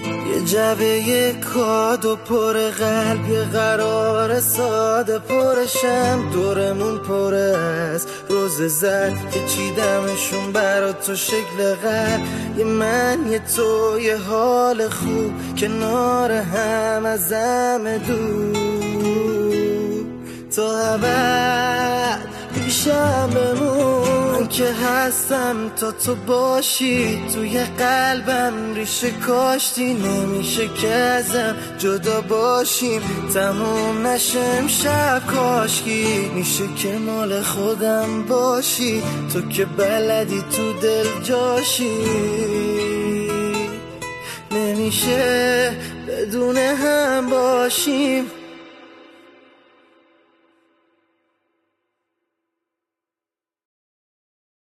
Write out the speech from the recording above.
یه جبه کادو پر قلب، یه قرار ساده پرشم، دورمون پره از روز زد که چیدمشون برا تو شکل قلب. یه من یه تو یه حال خوب کنار هم از همه دور، تا ابد پیشم بمون. من که هستم تا تو باشی، توی قلبم ریشه کاشتی، نمیشه که ازم جدا باشیم، تموم نشم شب کاشکی میشه که مال خودم باشی، تو که بلدی تو دل جاشی. نمیشه بدون هم باشیم.